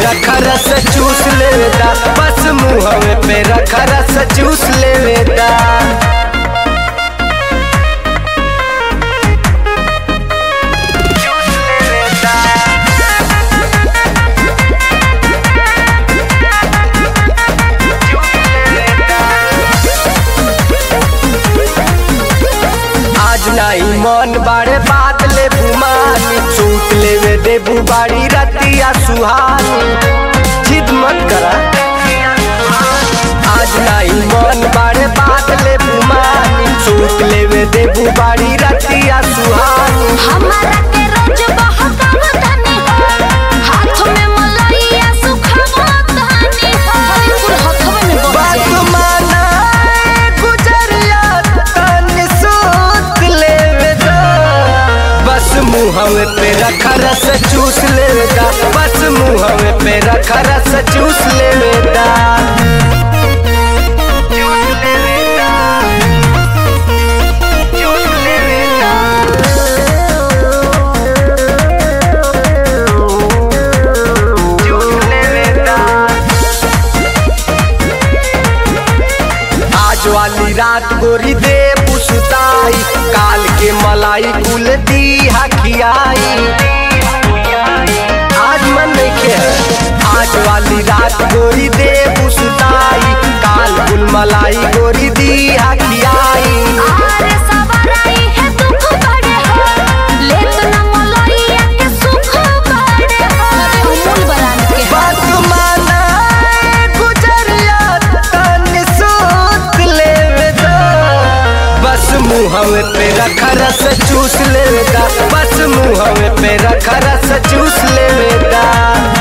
रखा रस चूस लेवेदा, बस मुहवे पे रखा रस चूस लेवेदा। आज नाई मन बाड़े बात ले बुमानी, सूत लेवे देबू बाड़ी रतिया सुहानी, जिद मत करा। आज नाई मन बाड़े बात ले बुमानी, सूत लेवे देबू बाड़ी रतिया सुहानी। हमारा के रोज बहकावतानी हो, हाथ में मलइया सुखावतानी हो, फूल हाथवे में बह बात जाए। माना गुजरिया तनी सूत लेवेदा, बस मुहवे पे रखा रस चूस लेवेदा, बस मुहवे पे रखा रस चूस लेवेदा। आज वाली रात गोरी दे पुसताई, काल के मलाई कुल दी हकियाई। आज मन नहीं खे, आज वाली रात गोरी दे पुसताई, काल कुल मलाई गोरी दी हकियाई। आरे सवराई है दुख बड़े हो, लेत न मलइया के सुख बड़े हो, अमूल बरान के हो। बात माना गुजरिया तनी सूत लेवेदा, बस मुहवे पे रखा रस चूस लेवेदा, बस मुहवे पे रखा रस चूस लेवेदा।